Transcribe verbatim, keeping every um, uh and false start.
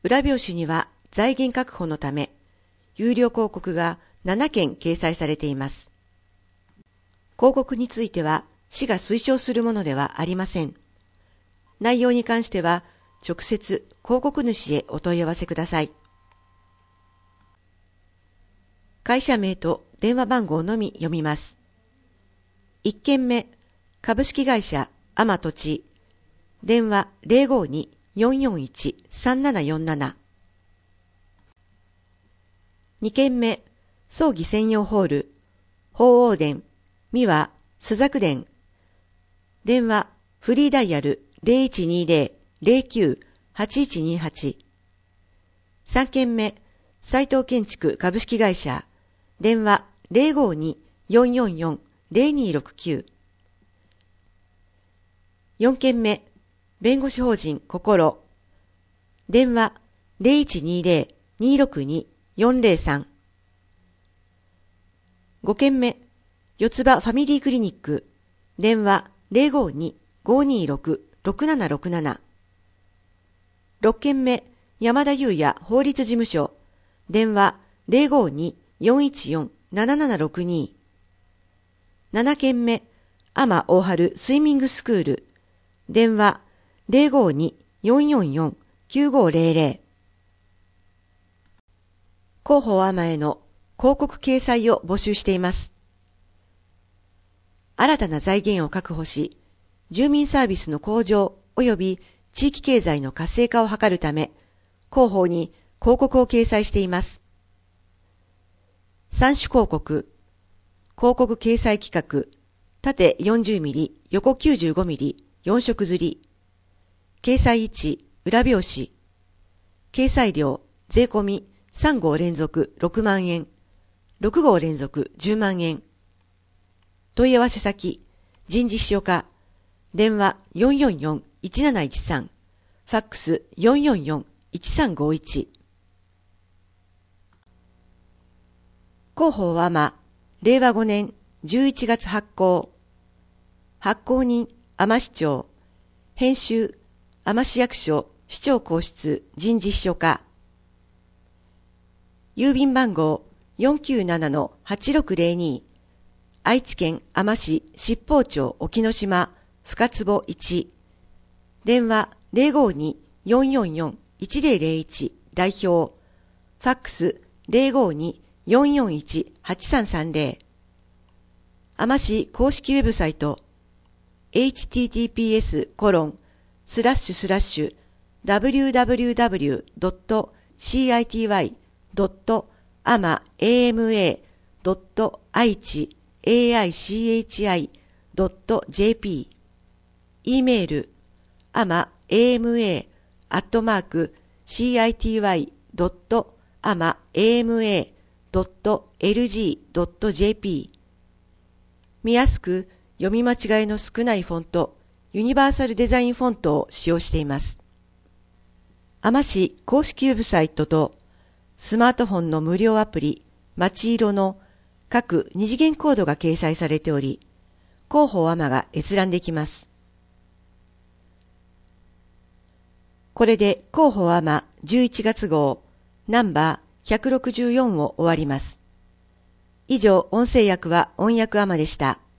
裏表紙には財源確保のため、有料広告がななけん掲載されています。広告については、市が推奨するものではありません。内容に関しては、直接広告主へお問い合わせください。会社名と電話番号のみ読みます。いっけんめ、株式会社アマ土地、電話 ゼロごに よんよんいち さんななよんなな。にけんめ、葬儀専用ホール、鳳凰殿、三輪、朱雀殿、電話、フリーダイヤル ゼロいちにゼロ ゼロきゅう はちいちにはち。さんけんめ、斉藤建築株式会社、電話 ゼロごに よんよんよん ゼロにろくきゅう。よんけんめ、弁護士法人心、電話 ゼロいちにゼロ にろくに よんゼロさん。ごけんめ、四つ葉ファミリークリニック、電話 ゼロごに ごにろく ろくななろくなな。ろっけんめ、山田裕也法律事務所、電話 ゼロごに よんいちよん ななななろくに。ななけんめ、天大春スイミングスクール、電話 ゼロごに よんよんよん きゅうごゼロゼロ。広報天への広告掲載を募集しています。新たな財源を確保し、住民サービスの向上及び地域経済の活性化を図るため、広報に広告を掲載しています。三種広告、広告掲載規格、縦よんじゅうミリ、横きゅうじゅうごミリ、よん色刷り、掲載位置、裏表紙、掲載料、税込みさんごう連続ろくまんえん、ろくごう連続じゅうまんえん。問い合わせ先、人事秘書課、電話 よんよんよん いちなないちさん、ファックス よんよんよん いちさんごいち。広報はま、れいわごねんじゅういちがつ発行。発行人、天市長。編集、天市役所、市長公室、人事秘書課。郵便番号 よんきゅうななのはちろくゼロに。愛知県天市七宝町沖ノ島深坪いち。電話 ゼロごに よんよんよん いちゼロゼロいち 代表。ファックス ゼロごに よんよんいち はちさんさんゼロ。天市公式ウェブサイト エイチティーティーピーエス コロンスラッシュスラッシュ ダブリューダブリューダブリュー ドット シーアイティーワイ ドット アマ エーエムエー ドット アイチ エーアイシーエイチアイ ドット ジェーピー。 E メール アマ エーエムエー アットマーク シーアイティーワイ ドット アマ エーエムエー ドット エルジー ドット ジェーピー。 見やすく読み間違いの少ないフォント、ユニバーサルデザインフォントを使用しています。天市公式ウェブサイトとスマートフォンの無料アプリ、まちいろの各二次元コードが掲載されており、広報天が閲覧できます。これで広報天じゅういちがつ号ナンバーひゃくろくじゅうよんを終わります。以上、音声訳は音訳天でした。